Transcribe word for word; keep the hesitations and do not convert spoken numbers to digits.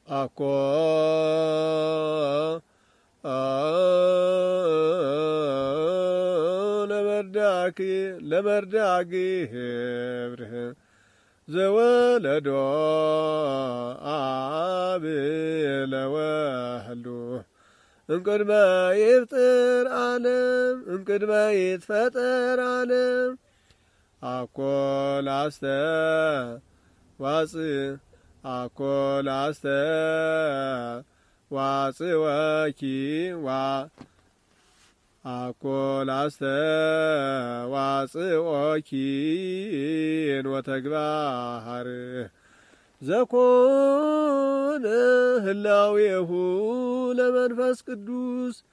አኮ ለመርዳኪ ለመርዳጊ ህብርህ ዘወለዶ አብ ለወህሉ እምቅድመ ይፍጥር ዓለም እምቅድመ ይትፈጠር ዓለም አኮ ላስተ ዋጽእ አኮ ላስተ ዋጽወኪ ዋ አኮ ላስተ ዋጽኦኪ ወተግባር ዘኮነ ህላዌሁ ለመንፈስ ቅዱስ